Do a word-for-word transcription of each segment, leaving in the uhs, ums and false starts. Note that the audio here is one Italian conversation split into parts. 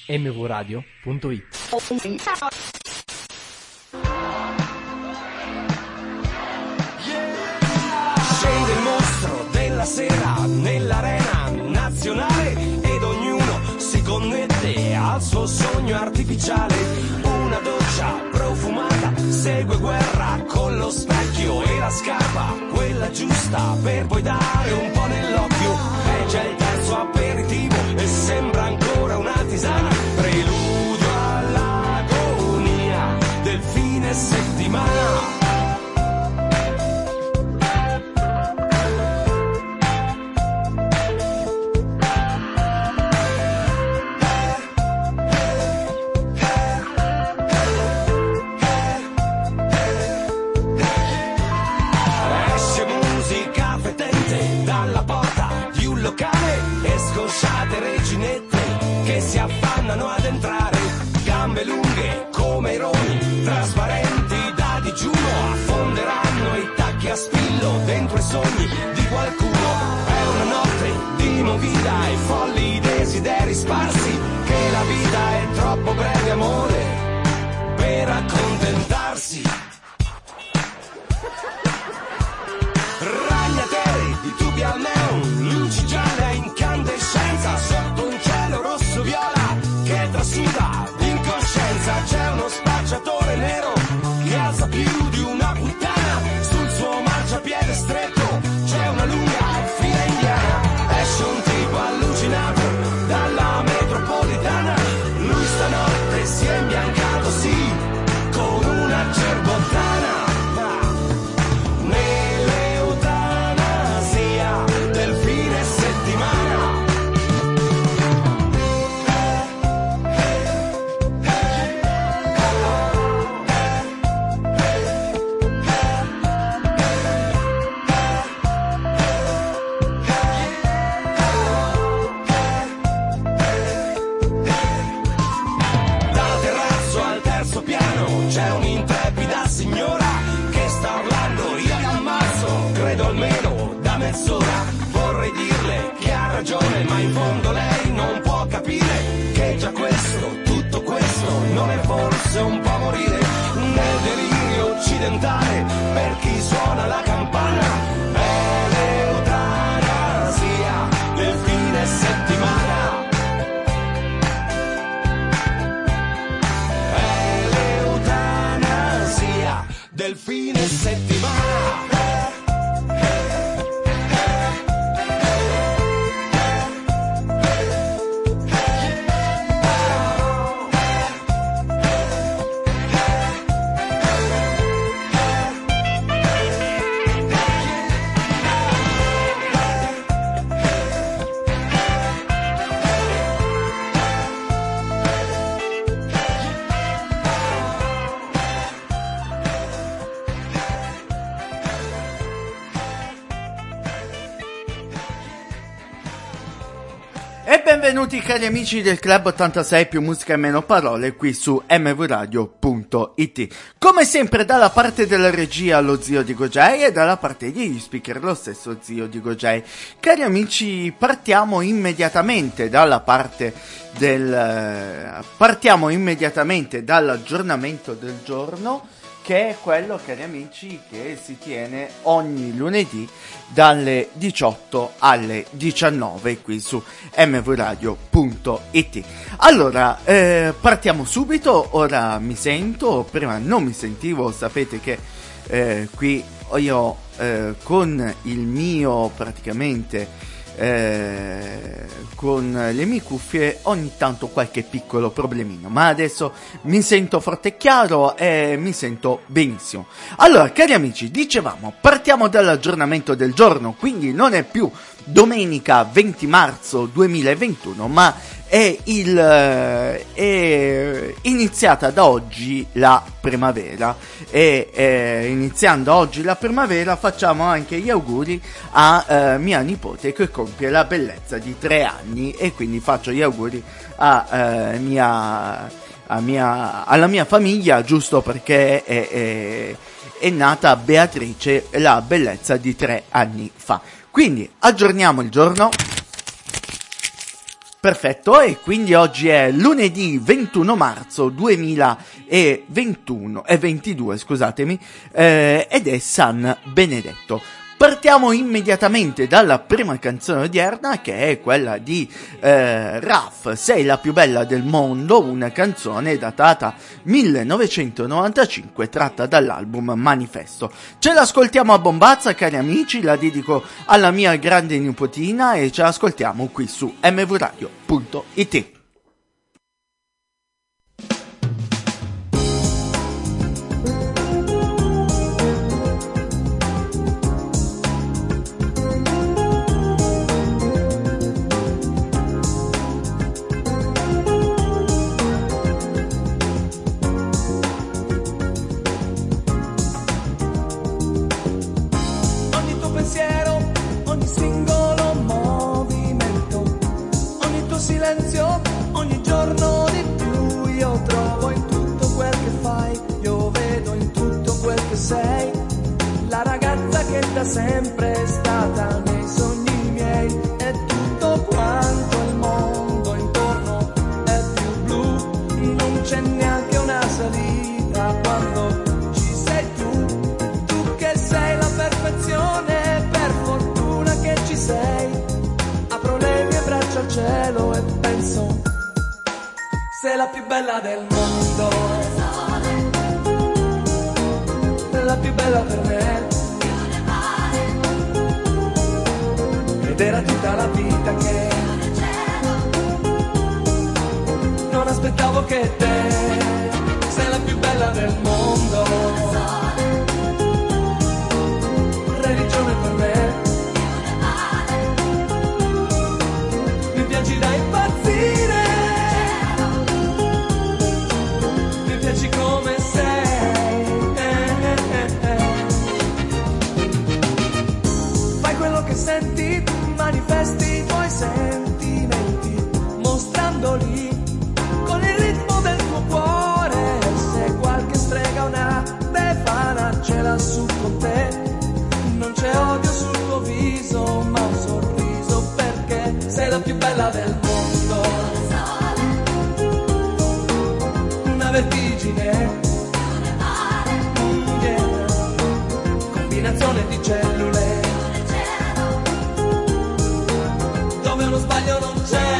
m v radio punto it. Scende il mostro della sera nell'arena nazionale ed ognuno si connette al suo sogno artificiale. Una doccia profumata segue guerra con lo specchio e la scarpa, quella giusta per poi dare un po' nell'occhio. E c'è il terzo aperitivo e sembra ancora una tisana, preludio all'agonia del fine settimana. Scosciate reginette che si affannano ad entrare, gambe lunghe come i roni, trasparenti da digiuno, affonderanno i tacchi a spillo dentro i sogni di qualcuno. È una notte di movida e folli desideri sparsi, che la vita è troppo breve, amore, per accontentarsi. Ragnatele di tubi al neon, luci gialle a incandescenza, sotto un cielo rosso viola che trasuda l'incoscienza. C'è uno spacciatore nero che alza più di una puttana, sul suo marciapiede stretto c'è una lunga fila indiana. Esce un tipo allucinato dalla metropolitana, lui stanotte si è imbiancato, sì, con una cerbottana. C'è un'intrepida signora che sta urlando, io vi ammazzo, credo almeno da mezz'ora. Vorrei dirle che ha ragione, ma in fondo lei non può capire che già questo, tutto questo, non è forse un po' morire nel delirio occidentale per chi suona la campana. È l'eutanasia del fine settimana. Del fine settimana. Benvenuti cari amici del Club ottantasei più musica e meno parole qui su m v radio punto it. Come sempre dalla parte della regia lo zio di Gojai e dalla parte degli speaker lo stesso zio di Gojai. Cari amici, partiamo immediatamente dalla parte del partiamo immediatamente dall'aggiornamento del giorno, che è quello, cari amici, che si tiene ogni lunedì dalle diciotto alle diciannove qui su m v radio punto it. Allora, eh, partiamo subito. Ora mi sento, prima non mi sentivo, sapete che eh, qui io eh, con il mio praticamente Eh, con le mie cuffie ogni tanto qualche piccolo problemino, ma adesso mi sento forte e chiaro e mi sento benissimo. Allora cari amici, dicevamo, partiamo dall'aggiornamento del giorno, quindi non è più domenica venti marzo duemilaventuno, ma è il è iniziata da oggi la primavera e eh, iniziando oggi la primavera facciamo anche gli auguri a eh, mia nipote che compie la bellezza di tre anni, e quindi faccio gli auguri a eh, mia a mia alla mia famiglia, giusto perché è, è, è nata Beatrice, la bellezza di tre anni fa. Quindi aggiorniamo il giorno. Perfetto, e quindi oggi è lunedì ventuno marzo duemilaventuno e ventidue, scusatemi, eh, ed è San Benedetto. Partiamo immediatamente dalla prima canzone odierna, che è quella di eh, Raf, Sei la più bella del mondo, una canzone datata millenovecentonovantacinque, tratta dall'album Manifesto. Ce l'ascoltiamo a bombazza, cari amici, la dedico alla mia grande nipotina e ce l'ascoltiamo qui su m v radio punto i t. Ogni giorno di più io trovo in tutto quel che fai, io vedo in tutto quel che sei, la ragazza che da sempre è stata nei sogni miei, e tutto quanto il mondo intorno è più blu, non c'è neanche una salita quando ci sei tu, tu che sei la perfezione, per fortuna che ci sei, apro le mie braccia al cielo e penso, sei la più bella del mondo, la più bella per me, ed era tutta la vita che non aspettavo che te, sei la più bella del mondo, religione per me, mi piaci da impazzire, come sei, eh, eh, eh. Fai quello che senti, manifesti i tuoi sentimenti, mostrandoli con il ritmo del tuo cuore, se qualche strega una befana ce l'ha su con te, non c'è odio sul tuo viso, ma un sorriso, perché sei la più bella del mondo, una vertigine, mm, yeah. Combinazione di cellule, dove uno sbaglio non c'è,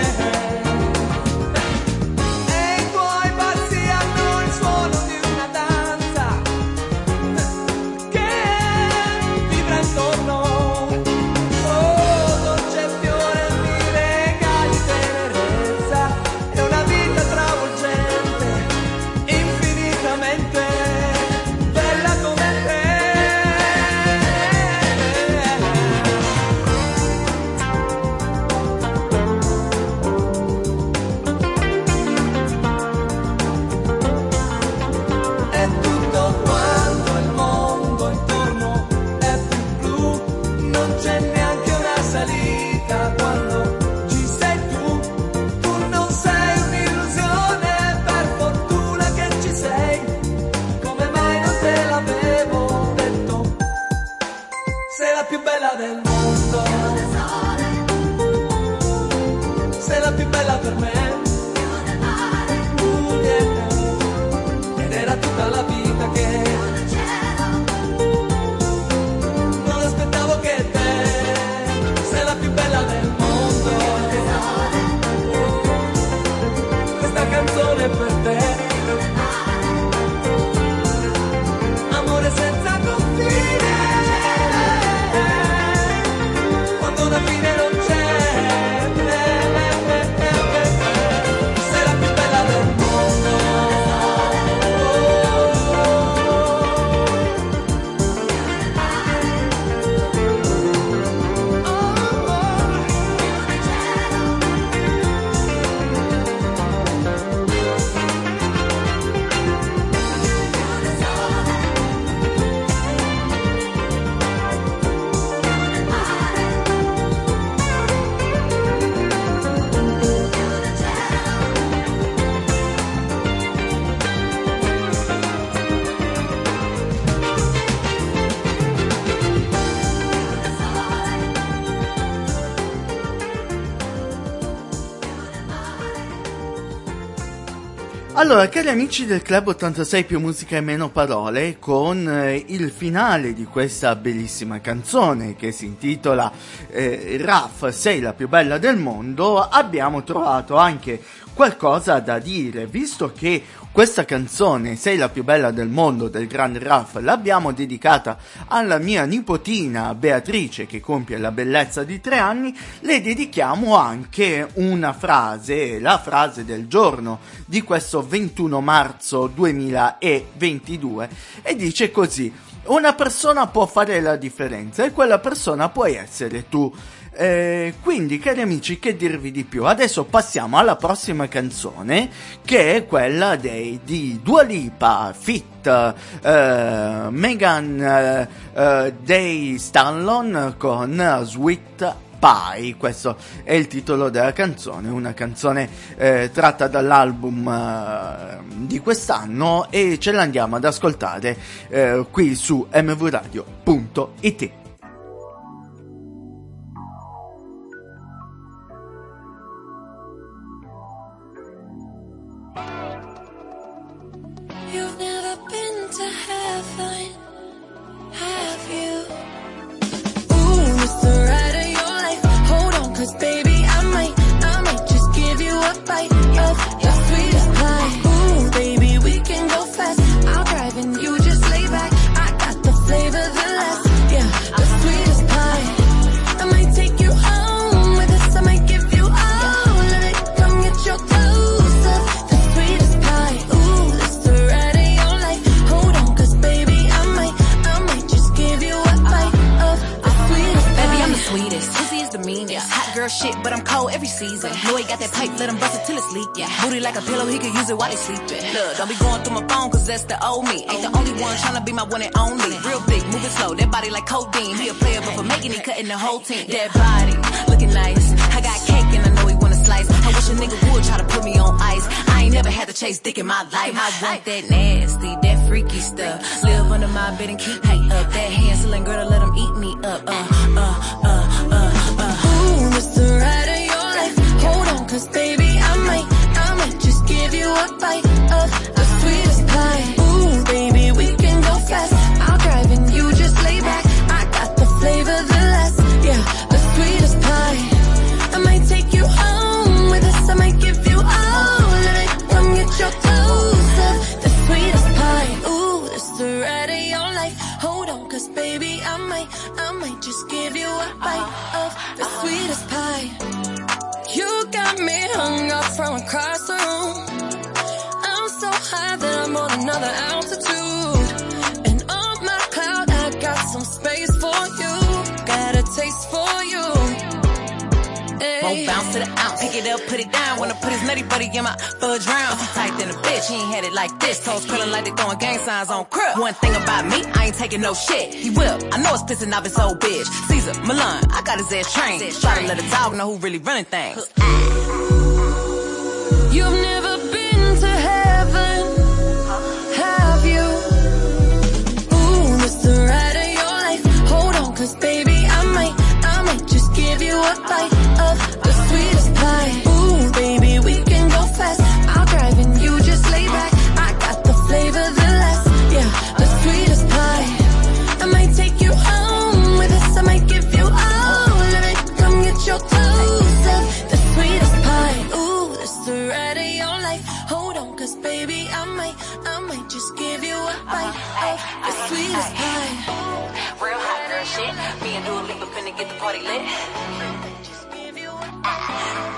e i tuoi passi hanno il suono di una danza che vibra intorno, oh, dolce fiore mi regali tenerezza, è una vita travolgente, infinitamente bella come te. E tutto quanto il mondo intorno è più blu, non c'è neanche una salita quando ci sei tu, tu non sei un'illusione, per fortuna che ci sei, come mai non te l'avevo detto, sei la più bella del mondo, sei la più bella per me, uh, yeah. Ed era tutta la vita che non aspettavo che te, sei la più bella del mondo, questa canzone è per te, amore senza confine, quando una fine non c'è, Allora, cari amici del Club ottantasei più musica e meno parole, con eh, il finale di questa bellissima canzone che si intitola eh, Raf, sei la più bella del mondo, abbiamo trovato anche qualcosa da dire, visto che questa canzone, Sei la più bella del mondo, del grande Raf, l'abbiamo dedicata alla mia nipotina Beatrice, che compie la bellezza di tre anni, le dedichiamo anche una frase, la frase del giorno di questo ventuno marzo duemilaventidue, e dice così: una persona può fare la differenza e quella persona puoi essere tu. Eh, quindi, cari amici, che dirvi di più? Adesso passiamo alla prossima canzone, che è quella dei, di Dua Lipa feat eh, Megan eh, eh, Thee Stallion con Sweet Pie. Questo è il titolo della canzone, una canzone eh, tratta dall'album eh, di quest'anno, e ce l'andiamo ad ascoltare eh, qui su m v radio punto i t. You've never been to heaven, have you? Ooh, it's the ride of your life. Hold on, cause baby, I might, I might just give you a bite of your sweetest pie. Ooh, baby, we can go fast. I'll drive and you just lay back. I got the flavor, the last, yeah, the sweetest pie. I might take you home with us, I might give you all of it. Come get your dose of the sweetest pie. Ooh, it's the ride of your life. Hold on, cause baby, I might, I might just give you a bite of the sweetest pie. Baby, I'm the sweetest. Pussy is the meanest. Hot girl shit, but I'm cold every season. Know he got that pipe, let him bust it till it's leak. Yeah. Booty like a pillow, he can use it while they sleeping. Look, don't be going through my phone, cause that's the old me. Ain't the only one tryna be my one and only. Real big, moving slow, that body like codeine. He a player, but for making it, cutting the whole team. That body, looking nice. I got cake and I know he wanna slice. I wish a nigga would try to put me on ice. I ain't never had to chase dick in my life. I want that nasty, that freaky stuff. Live under my bed and keep me up. That Hansel and Gretel, let him eat me up. Uh, uh, uh, uh, uh. Ooh, it's the ride of your life. Hold on, cause baby, I might, I might just give you a bite of the sweetest pie. Ooh, baby, we can go fast. I'll drive and you just lay back. I got the flavor, the last, yeah, the sweetest pie. I might take you home with us, I might give you all of it. Come get your dose of the sweetest pie. Ooh, it's the ride of your life. Hold on, cause baby, I might, I might just give you a bite of the sweetest pie. You got me hung up from across the room. I'm so high that I'm on another altitude. And on my cloud, I got some space for you. Got a taste for you. Won't bounce to the ounce, pick it up, put it down. Wanna put his nutty buddy in my fudge round. He tight than a bitch, he ain't had it like this. Toes curling like they throwing gang signs on crib. One thing about me, I ain't taking no shit. He will, I know it's pissing off his old bitch. Caesar, Milan, I got his ass trained. Try to let a dog know who really running things. You've never been to heaven, have you? Ooh, it's the ride of your life. Hold on, cause baby, I might, I might just give you a bite of the sweetest pie. Ooh, baby, we can go fast. I'll drive and you just lay back. I got the flavor, the last, yeah, the sweetest pie. I might take you home with us, I might give you all of it. Come get your dose of the sweetest pie. Ooh, it's the ride of your life. Hold on, cause baby, I might, I might just give you a bite of the sweetest pie. Real hot girl shit. Me and Dua Lipa finna get the party lit. Just give you a bite.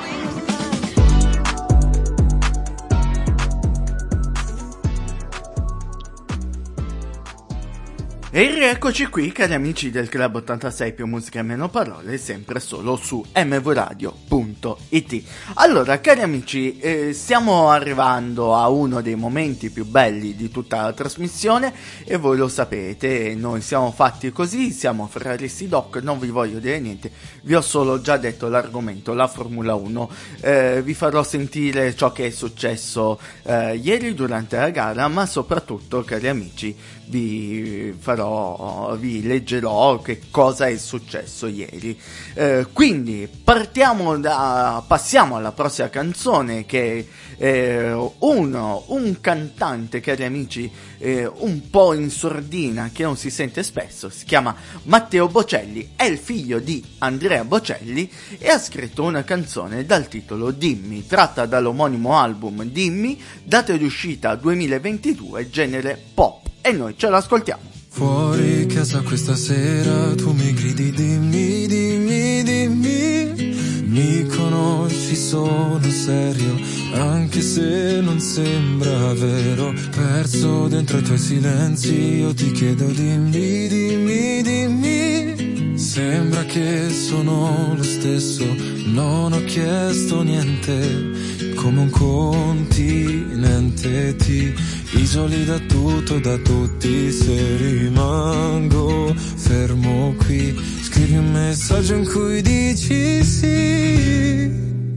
E rieccoci qui, cari amici del Club ottantasei più musica e meno parole, sempre solo su m v radio punto i t. Allora, cari amici, eh, stiamo arrivando a uno dei momenti più belli di tutta la trasmissione, e voi lo sapete, noi siamo fatti così, siamo Ferraristi Doc, non vi voglio dire niente, vi ho solo già detto l'argomento, la Formula uno. Eh, vi farò sentire ciò che è successo eh, ieri durante la gara, ma soprattutto, cari amici, vi farò leggerò, vi leggerò che cosa è successo ieri. Eh, quindi partiamo da, passiamo alla prossima canzone, che è eh, uno, un cantante, cari amici, eh, un po' in sordina, che non si sente spesso. Si chiama Matteo Bocelli, è il figlio di Andrea Bocelli e ha scritto una canzone dal titolo Dimmi, tratta dall'omonimo album Dimmi, data di uscita duemilaventidue, genere pop, e noi ce l'ascoltiamo. Fuori casa questa sera tu mi gridi dimmi, dimmi, dimmi, mi conosci, sono serio, anche se non sembra vero, perso dentro i tuoi silenzi, io ti chiedo dimmi, dimmi, dimmi, sembra che sono lo stesso, non ho chiesto niente, come un continente ti isoli da tutto e da tutti, se rimango fermo qui, scrivi un messaggio in cui dici sì.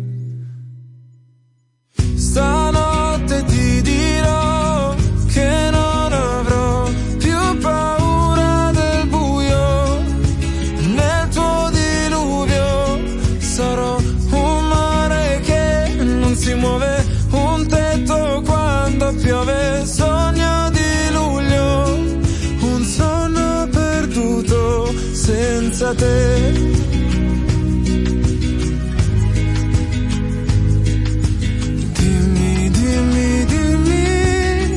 Stanotte ti dirò che non avrò più paura del buio, nel tuo diluvio sarò un mare che non si muove, un tetto quando piove, sogno di luglio, un sonno perduto senza te. Dimmi, dimmi, dimmi,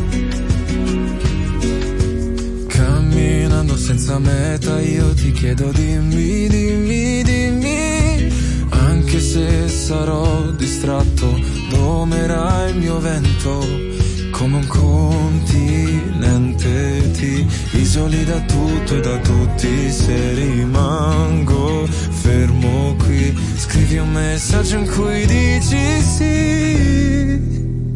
camminando senza meta io ti chiedo dimmi, dimmi, dimmi, anche se sarò distratto, domerà il mio vento, come un continente ti isoli da tutto e da tutti, se rimango fermo qui, scrivi un messaggio in cui dici sì.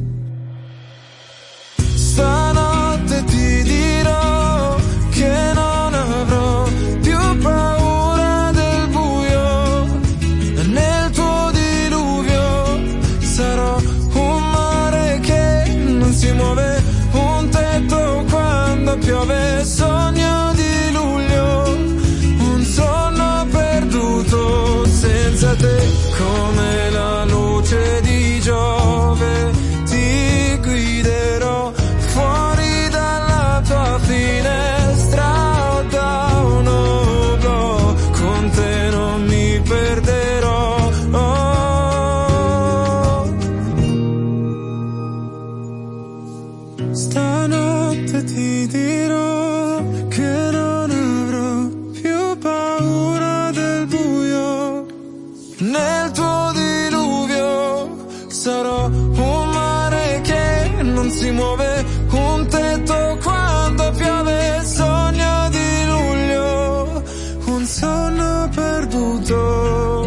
Stanotte ti dirò che non avrò più paura del buio, nel tuo diluvio sarò un mare che non si muove, un tetto quando piove, sogno di luglio, un sonno perduto senza te, come la luce di Giove ti guiderò fuori dalla tua finestra o da un oblò, con te non mi perderò. Oh. Stanotte ti dirò che non avrò più paura del buio, nel tuo diluvio sarò un mare che non si muove, un tetto quando piove, sogno di luglio, un sonno perduto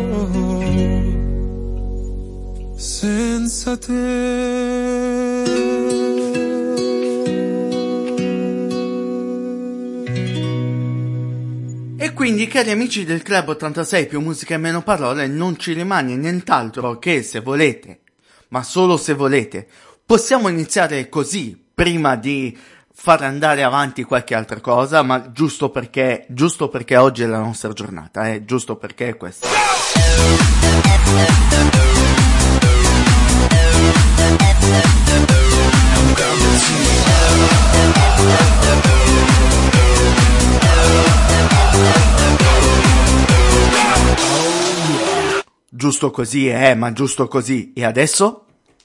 senza te. E quindi, cari amici del Club ottantasei più musica e meno parole, non ci rimane nient'altro che, se volete, ma solo se volete, possiamo iniziare così, prima di far andare avanti qualche altra cosa, ma giusto perché, giusto perché oggi è la nostra giornata, eh, giusto perché è questa. Giusto così, eh, ma giusto così. E adesso?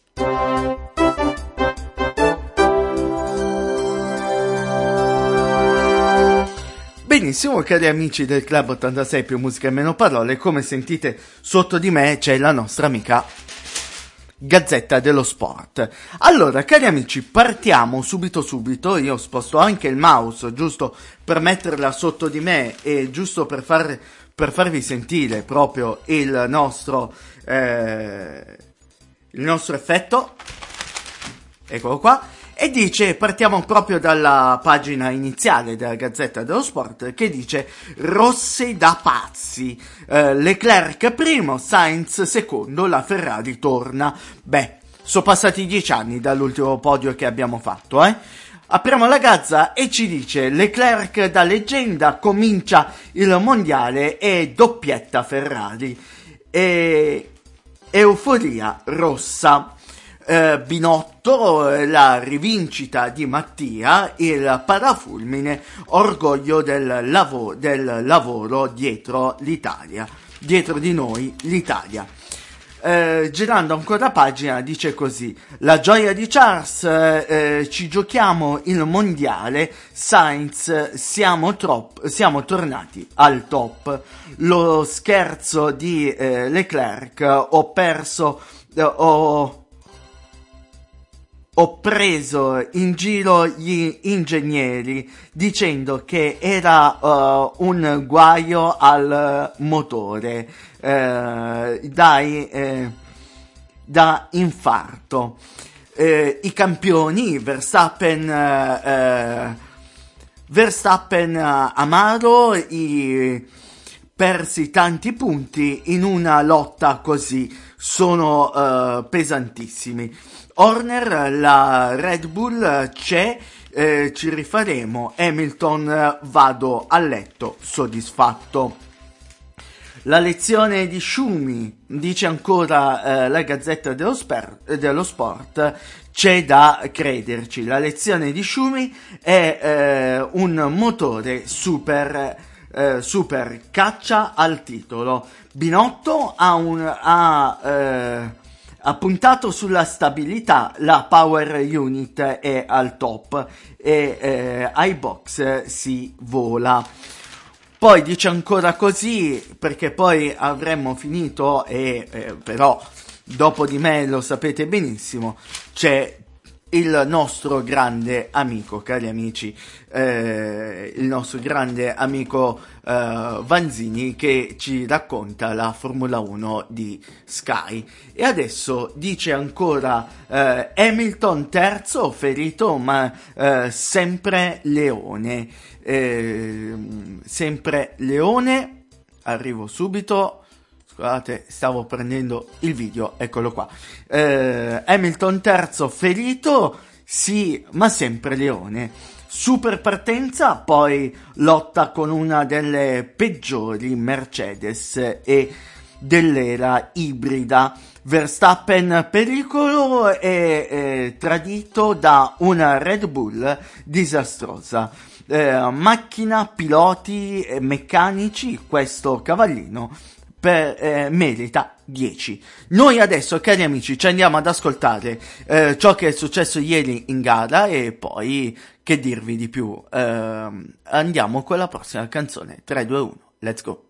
Benissimo, cari amici del Club ottantasei più musica e meno parole, come sentite sotto di me c'è la nostra amica Gazzetta dello Sport. Allora, cari amici, partiamo subito subito. Io sposto anche il mouse giusto per metterla sotto di me e giusto per far per farvi sentire proprio il nostro eh, il nostro effetto. Eccolo qua. E dice, partiamo proprio dalla pagina iniziale della Gazzetta dello Sport, che dice rosse da pazzi, eh, Leclerc primo, Sainz secondo, la Ferrari torna. Beh, sono passati dieci anni dall'ultimo podio che abbiamo fatto, eh? Apriamo la Gazza e ci dice: Leclerc da leggenda comincia il mondiale e doppietta Ferrari. E euforia rossa. Eh, Binotto, la rivincita di Mattia, il parafulmine, orgoglio del, lavo- del lavoro dietro l'Italia, dietro di noi l'Italia. Eh, girando ancora pagina dice così: la gioia di Charles, eh, ci giochiamo il mondiale, Sainz, siamo, trop- siamo tornati al top. Lo scherzo di eh, Leclerc, ho perso, eh, ho Ho preso in giro gli ingegneri dicendo che era uh, un guaio al motore, eh, dai, eh, da infarto. Eh, I campioni, Verstappen, eh, Verstappen amaro, i persi tanti punti in una lotta così, sono uh, pesantissimi. Horner, la Red Bull c'è, eh, ci rifaremo. Hamilton, vado a letto soddisfatto. La lezione di Schumi, dice ancora eh, la Gazzetta dello, Sper- dello Sport, c'è da crederci. La lezione di Schumi è eh, un motore super, eh, super caccia al titolo. Binotto ha un... Ha, eh, ha puntato sulla stabilità, la power unit è al top e eh, ai box si vola. Poi dice ancora così, perché poi avremmo finito e eh, però dopo di me lo sapete benissimo, c'è il nostro grande amico, cari amici, eh, il nostro grande amico eh, Vanzini, che ci racconta la Formula uno di Sky. E adesso dice ancora eh, Hamilton terzo, ferito, ma eh, sempre leone, eh, sempre leone, arrivo subito. Scusate, stavo prendendo il video, eccolo qua. Eh, Hamilton terzo, ferito, sì, ma sempre leone. Super partenza, poi lotta con una delle peggiori Mercedes e dell'era ibrida. Verstappen pericolo e eh, tradito da una Red Bull disastrosa. Eh, macchina, piloti, eh, meccanici, questo cavallino Per, eh, merita dieci. Noi adesso, cari amici, ci andiamo ad ascoltare eh, ciò che è successo ieri in gara e poi che dirvi di più. Eh, andiamo con la prossima canzone. tre, due, uno, let's go.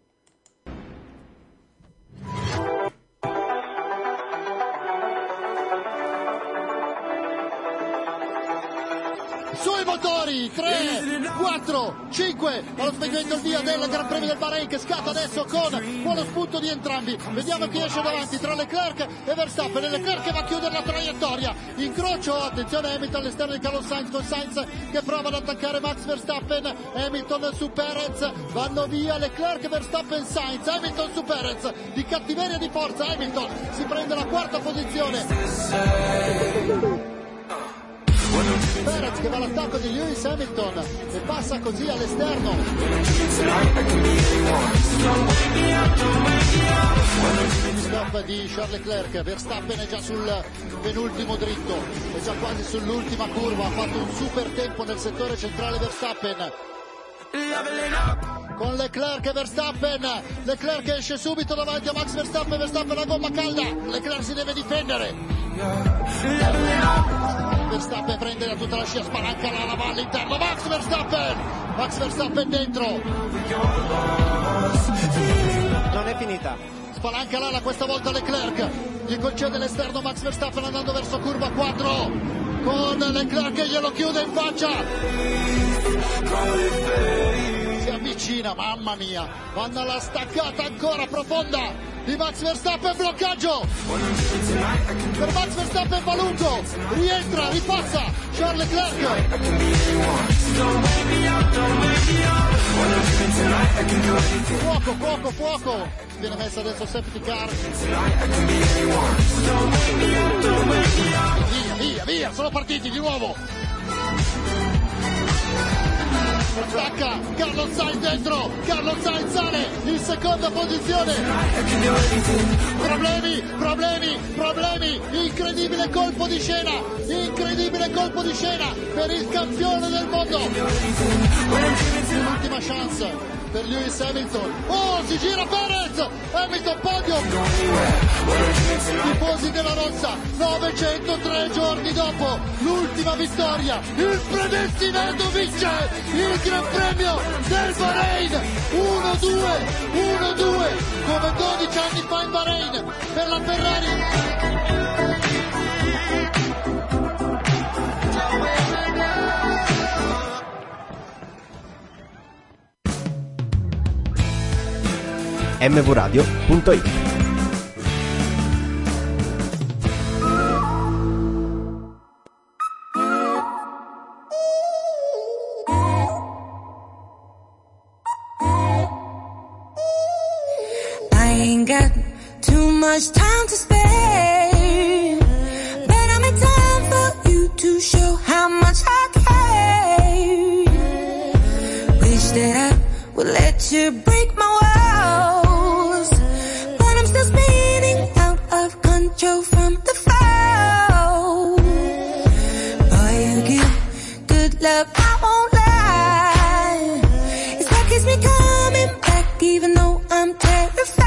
Sui motori, tre, quattro, cinque, allo spegnimento il via del Gran Premio del Bahrain che scatta adesso con buono spunto di entrambi. Vediamo chi esce davanti tra Leclerc e Verstappen. Leclerc che va a chiudere la traiettoria. Incrocio, attenzione Hamilton all'esterno di Carlos Sainz con Sainz che prova ad attaccare Max Verstappen. Hamilton su Perez, vanno via Leclerc, Verstappen, Sainz. Hamilton su Perez, di cattiveria e di forza. Hamilton si prende la quarta posizione. Perez che va all'attacco di Lewis Hamilton e passa così all'esterno. Stop di Charles Leclerc, Verstappen è già sul penultimo dritto, è già quasi sull'ultima curva, ha fatto un super tempo nel settore centrale Verstappen. Con Leclerc e Verstappen, Leclerc esce subito davanti a Max Verstappen, Verstappen la gomma calda, Leclerc si deve difendere. Verstappen prende da tutta la scia, spalanca la va all'interno, Max Verstappen, Max Verstappen dentro. Non è finita. Spalanca l'ala questa volta Leclerc, gli concede l'esterno Max Verstappen andando verso curva quattro, con Leclerc che glielo chiude in faccia. Si avvicina, mamma mia, vanno alla staccata ancora profonda di Max Verstappen, bloccaggio per Max Verstappen, va lungo, rientra, ripassa Charles Leclerc. Fuoco, fuoco, fuoco, viene messa adesso safety car. Via, via, via, sono partiti di nuovo. stacca, Carlos Sainz dentro, Carlos Sainz sale in seconda posizione. Problemi, problemi, problemi, incredibile colpo di scena, incredibile colpo di scena per il campione del mondo. L'ultima chance per Lewis Hamilton. Oh, si gira Perez, Hamilton podio. Tifosi della rossa, novecentotre giorni dopo l'ultima vittoria, il predestinato vince il Gran Premio del Bahrain. uno due, uno due, come dodici anni fa in Bahrain per la Ferrari. M V radio punto it. I ain't got too much time to spare, but I'm in time for you to show how much I care. Wish that I would let you break my walls, but I'm still spinning out of control from the fall. Boy, you give good love, I won't lie. It's what keeps me coming back, even though I'm terrified.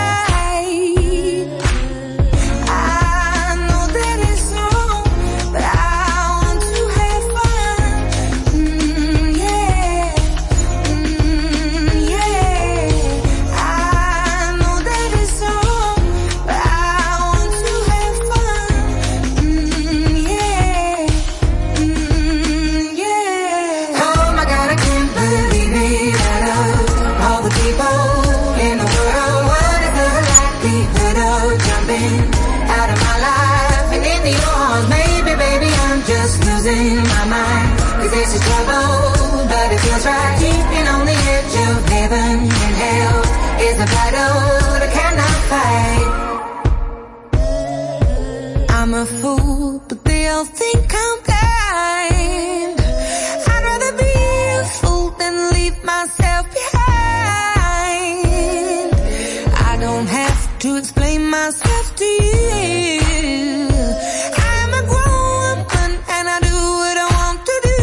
I know that it's wrong, but I want to have fun. Mm, yeah, mm, yeah. I know that it's wrong, but I want to have fun. Mm, yeah, mm, yeah. Oh my God, I can't believe it. Out of all the people in the world, what is the likelihood of jumping out of my life and into yours? Maybe, baby, I'm just losing my mind, 'cause this is trouble, but it feels right. Keeping on the edge of heaven and hell is a battle that I cannot fight. I'm a fool, but they all think I'm blind. I'd rather be a fool than leave myself behind. I don't have to explain myself to you. I'm a grown woman and I do what I want to do.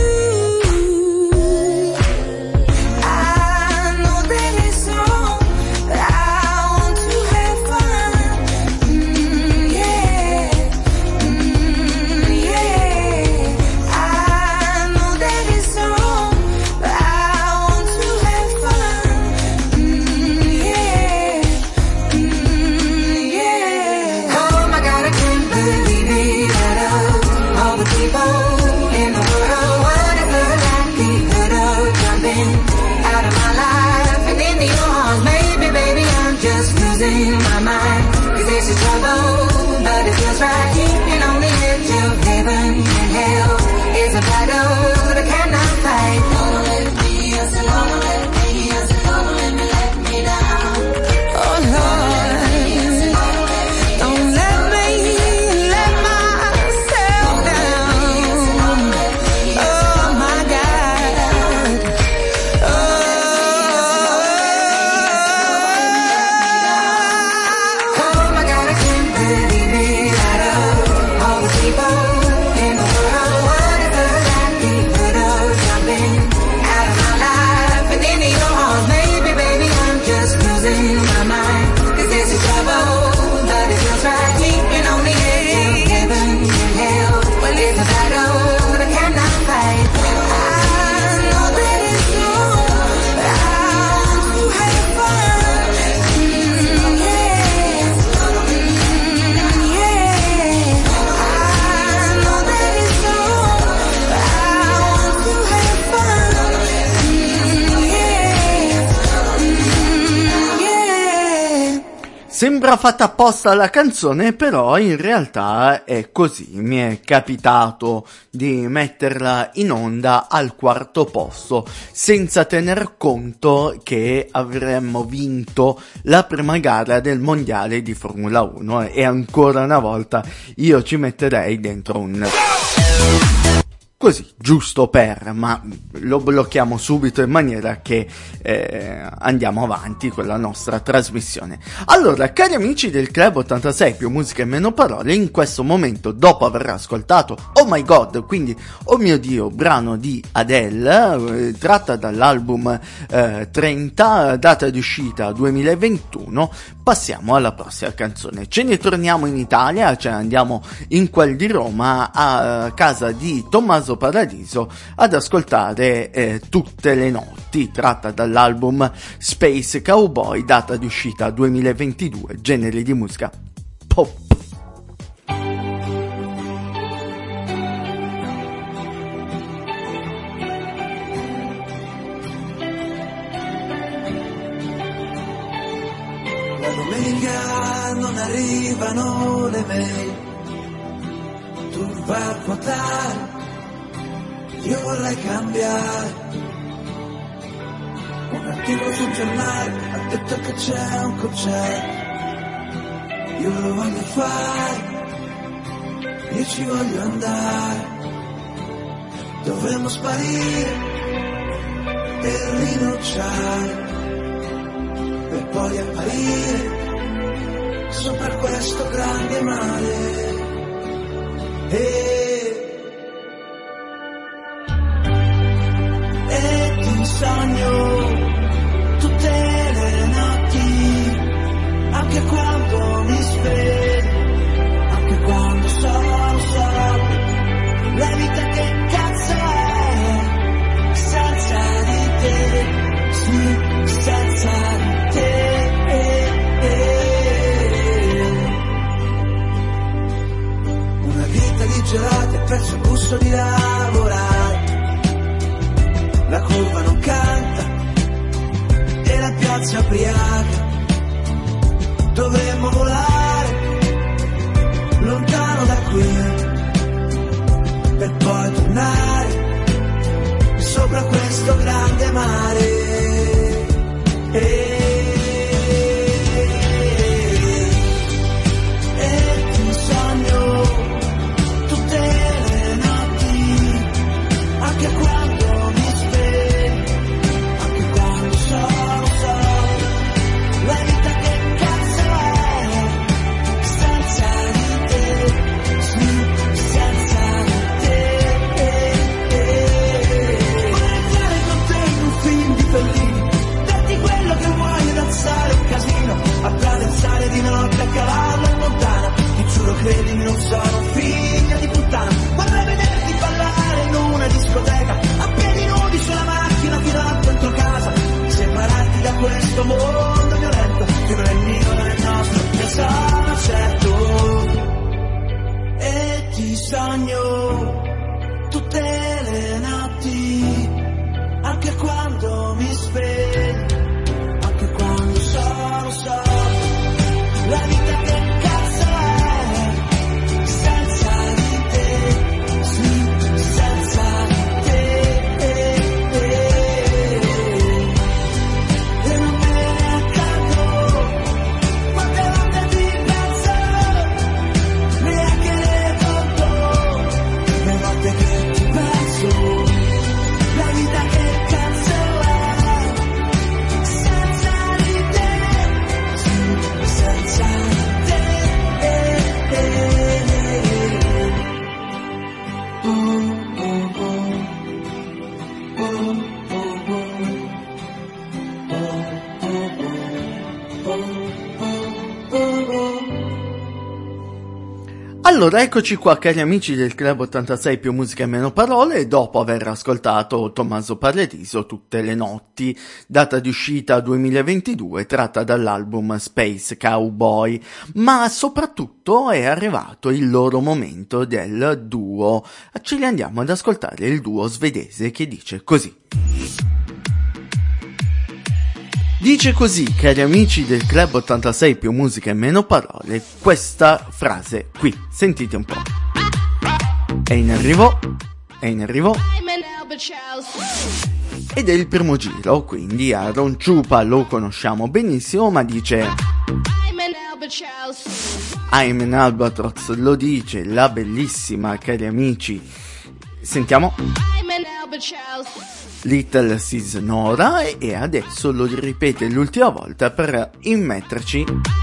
I know that it's wrong, but I want to have fun. Mm, yeah, mm, yeah. I know that it's wrong, but I want to have fun. Mm, yeah, mm, yeah. Oh my God, I can't believe it. Out of all the people in the world, what is the likelihood of jumping out of my life and into yours? Maybe, baby, I'm just losing my mind, 'cause this is trouble, but it feels right. Keeping on the edge of heaven and hell is a battle that I cannot fight. Don't let me, I said, don't let me, I said, don't let me let me down. Oh Lord, don't let me let myself down. Oh my God. Oh my God, I can't believe it. Out of all the people in the world, what is the likelihood of jumping out of my life and into yours? Maybe, baby, I'm just losing my mind, 'cause this is trouble, but it feels right. Keeping on the edge of heaven and hell, well, it's a battle that I cannot fight. I know that it's wrong, but I want to have fun. Mm, yeah, mm, yeah. I know that it's wrong, but I want to have fun. Mm, yeah, mm, yeah. Sembra fatta apposta la canzone, però in realtà è così. Mi è capitato di metterla in onda al quarto posto, senza tener conto che avremmo vinto la prima gara del mondiale di Formula uno, e ancora una volta io ci metterei dentro un così, giusto per, ma lo blocchiamo subito in maniera che eh, andiamo avanti con la nostra trasmissione. Allora, cari amici del Club ottantasei più musica e meno parole, in questo momento, dopo aver ascoltato Oh My God, quindi Oh mio Dio, brano di Adele, eh, tratta dall'album eh, trenta, data di uscita duemilaventuno, passiamo alla prossima canzone. Ce ne torniamo in Italia, cioè andiamo in quel di Roma, a casa di Tommaso Paradiso, ad ascoltare eh, Tutte le notti, tratta dall'album Space Cowboy, data di uscita duemilaventidue, genere di musica pop. La domenica non arrivano le mail, tu vai a quotare, io vorrei cambiare. Un articolo sul giornale ha detto che c'è un concerto, io lo voglio fare, io ci voglio andare. Dovremmo sparire e rinunciare, per poi apparire sopra questo grande mare. E, e ti sogno tutte le notti, anche quando mi sveglio, anche quando sono solo. La vita che cazzo è senza di te, sì, senza di te. Di gelate perso il gusto di lavorare, la curva non canta e la piazza ubriaca. Dovremmo volare lontano da qui, per poi tornare sopra questo grande mare. E di notte a cavallo in montana, ti giuro credimi non sono figlia di puttana. Vorrei vederti ballare in una discoteca, a piedi nudi sulla macchina fino a dentro casa, separarti da questo mondo violento, che non è il mio, non è il nostro, ne sono certo. E ti sogno tutte le notti, anche quando mi sveglio, anche quando sono solo. La vita che cazzo è senza di te, sì, senza di te. E non me ne accorgo quante volte ti penso, neanche ne conto le volte che ti penso. La vita che cazzo è senza di te, sì, senza Allora, eccoci qua cari amici del Club ottantasei più musica e meno parole, dopo aver ascoltato Tommaso Paradiso Tutte le notti, data di uscita duemilaventidue, tratta dall'album Space Cowboy, ma soprattutto è arrivato il loro momento del duo. Ce li andiamo ad ascoltare, il duo svedese che dice così. Dice così, cari amici del Club ottantasei più musica e meno parole, questa frase qui, sentite un po'. È in arrivo, è in arrivo, ed è il primo giro, quindi Aaron Ciupa lo conosciamo benissimo, ma dice I'm an Albatross, lo dice la bellissima, cari amici, sentiamo Little Sis Nora e adesso lo ripete l'ultima volta per immetterci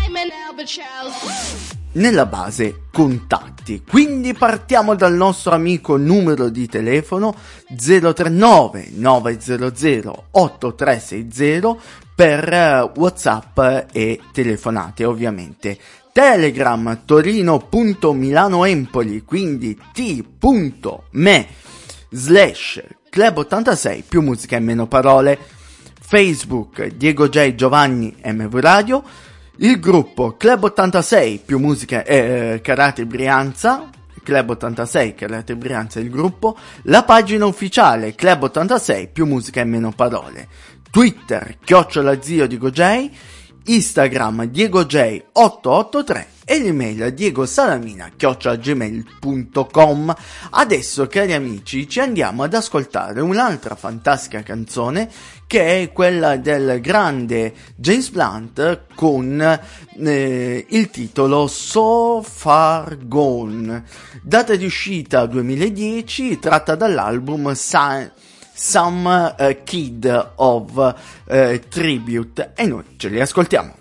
nella base contatti. Quindi partiamo dal nostro amico numero di telefono zero tre nove nove zero zero otto tre sei zero per WhatsApp e telefonate, ovviamente. Telegram torino.milanoempoli, quindi t.me slash club ottantasei più musica e meno parole. Facebook Diego J Giovanni M V Radio, il gruppo Club ottantasei più musica e eh, Karate Brianza, Club ottantasei Karate Brianza è il gruppo, la pagina ufficiale Club ottantasei più musica e meno parole, Twitter chiocciola zio Diego J, Instagram Diego J otto otto tre e l'email diegosalamina chiocciola gmail punto com. Adesso, cari amici, ci andiamo ad ascoltare un'altra fantastica canzone che è quella del grande James Blunt con eh, il titolo So Far Gone, data di uscita duemiladieci, tratta dall'album Sa- Some uh, Kid of uh, Tribute, e noi ce li ascoltiamo.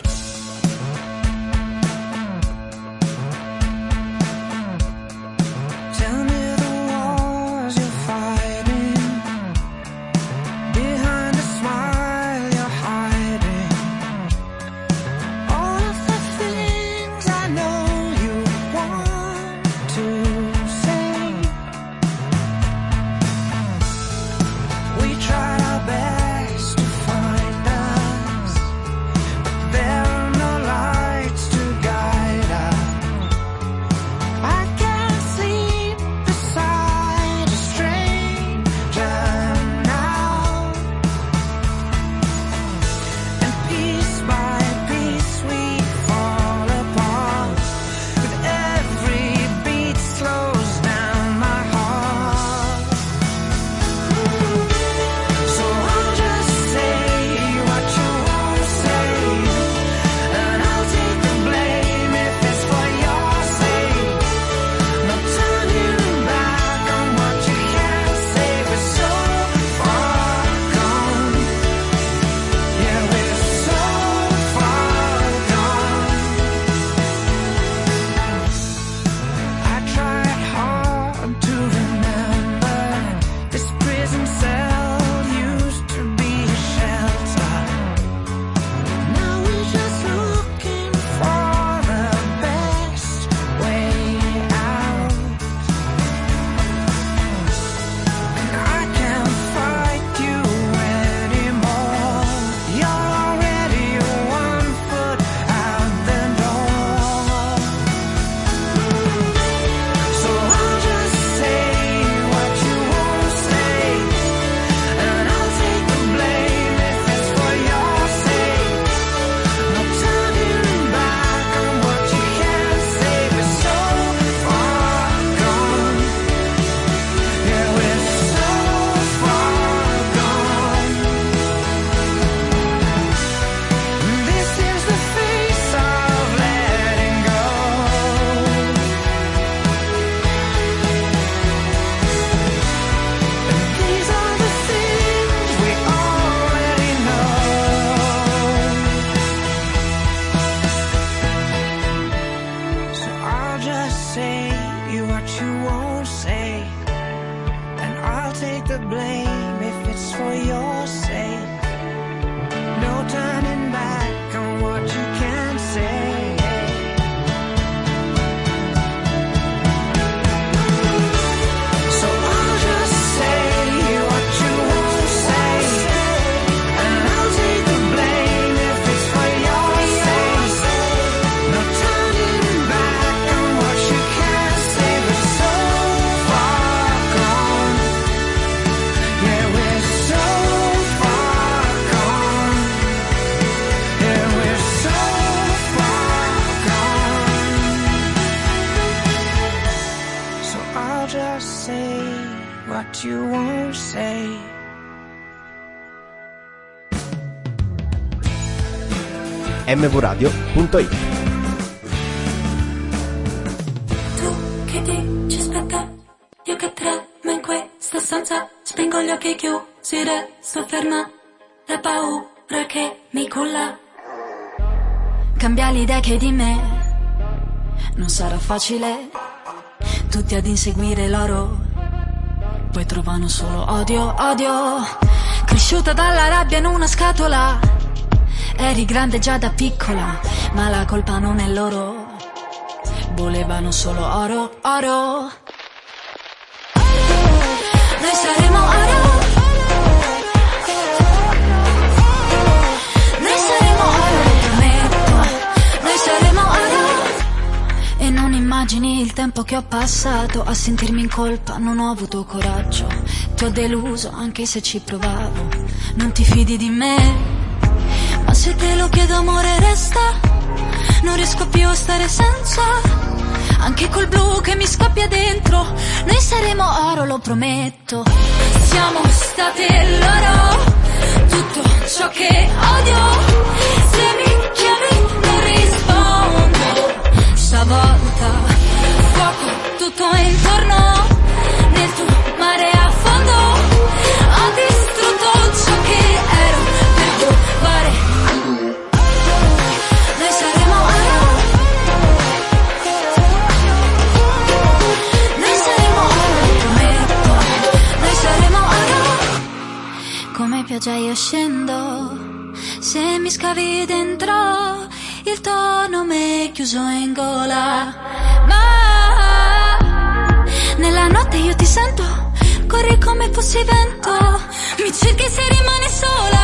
m v radio punto i t. Tu che dici aspetta, io che tremo in questa stanza, spengo gli occhi chiusi, resto ferma, la paura che mi culla. Cambia l'idea che di me non sarà facile, tutti ad inseguire l'oro, poi trovano solo odio, odio. Cresciuta dalla rabbia in una scatola, eri grande già da piccola, ma la colpa non è loro, volevano solo oro, oro. Noi saremo oro, noi saremo oro, lo prometto, noi saremo oro. E non immagini il tempo che ho passato a sentirmi in colpa, non ho avuto coraggio, ti ho deluso anche se ci provavo, non ti fidi di me, ma se te lo chiedo amore resta, non riesco più a stare senza, anche col blu che mi scoppia dentro, noi saremo oro, lo prometto. Siamo state loro, tutto ciò che odio, se mi chiami non rispondo, stavolta fuoco tutto intorno, nel tuo mare a fondo, ho distrutto ciò che ero per trovare. Noi saremo oro, noi saremo oro, prometto, noi saremo oro. Come pioggia io scendo, se mi scavi dentro, il tuo nome è chiuso in gola, ma nella notte io ti sento, corri come fossi vento, mi cerchi se rimani sola.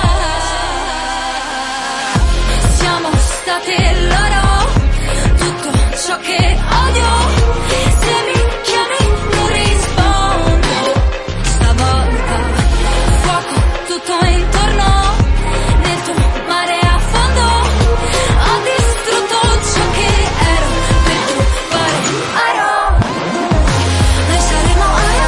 Siamo state loro, tutto ciò che odio, se mi chiami non rispondo, stavolta fuoco tutto intorno, nel tuo mare a fondo, ho distrutto ciò che ero per trovare oro. Noi saremo oro,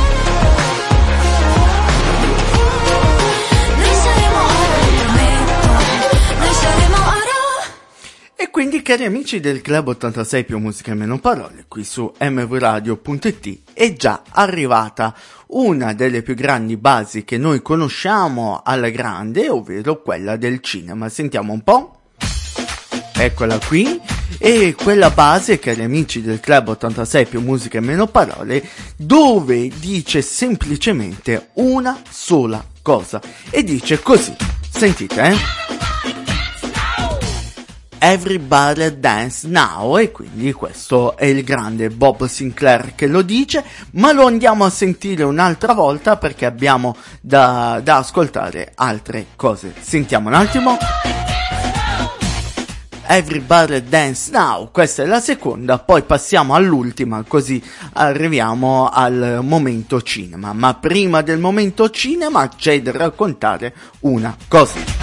noi saremo oro, prometto, noi saremo oro. E quindi, cari amici del Club ottantasei più musica e meno parole, qui su m v radio punto i t è già arrivata una delle più grandi basi che noi conosciamo alla grande, ovvero quella del cinema. Sentiamo un po'. Eccola qui. E quella base, cari amici del Club ottantasei più musica e meno parole, dove dice semplicemente una sola cosa. E dice così. Sentite, eh? Everybody Dance Now, e quindi questo è il grande Bob Sinclair che lo dice, ma lo andiamo a sentire un'altra volta perché abbiamo da, da ascoltare altre cose. Sentiamo un attimo. Everybody Dance Now, questa è la seconda, poi passiamo all'ultima, così arriviamo al momento cinema, ma prima del momento cinema c'è da raccontare una cosa.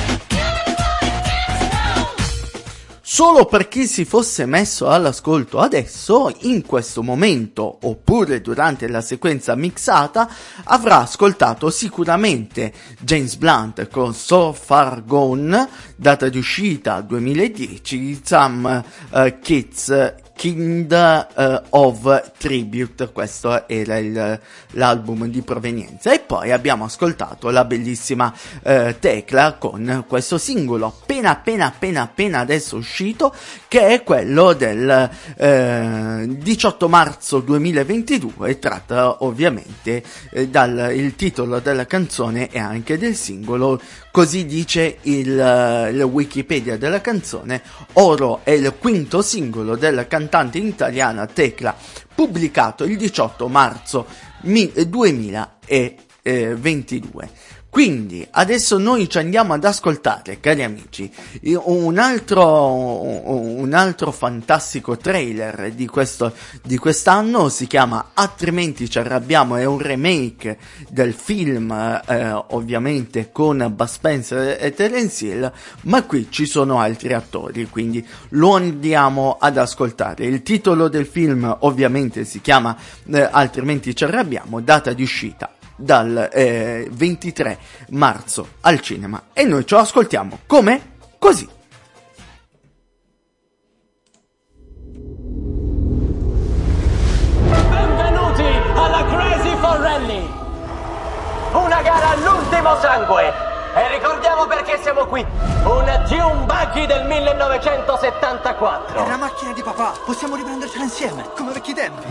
Solo per chi si fosse messo all'ascolto adesso, in questo momento, oppure durante la sequenza mixata, avrà ascoltato sicuramente James Blunt con So Far Gone, data di uscita duemiladieci, Some uh, Kids Kind uh, of Tribute, questo era il, l'album di provenienza, e poi abbiamo ascoltato la bellissima uh, Tecla con questo singolo appena appena appena appena adesso uscito, che è quello del uh, diciotto marzo duemilaventidue, tratta ovviamente eh, dal il titolo della canzone e anche del singolo. Così dice il, uh, il Wikipedia della canzone. Oro è il quinto singolo della cantante italiana Tecla, pubblicato il diciotto marzo duemilaventidue. Quindi adesso noi ci andiamo ad ascoltare, cari amici, un altro, un altro fantastico trailer di questo, di quest'anno. Si chiama Altrimenti ci arrabbiamo, è un remake del film eh, ovviamente con Bud Spencer e Terence Hill, ma qui ci sono altri attori, quindi lo andiamo ad ascoltare. Il titolo del film ovviamente si chiama eh, Altrimenti ci arrabbiamo, data di uscita dal eh, ventitré marzo al cinema, e noi ce lo ascoltiamo come così. Benvenuti alla Crazy for Rally, bellissimo sangue. E ricordiamo perché siamo qui. Un Dune Buggy del millenovecentosettantaquattro. È la macchina di papà, possiamo riprendercela insieme, come vecchi tempi.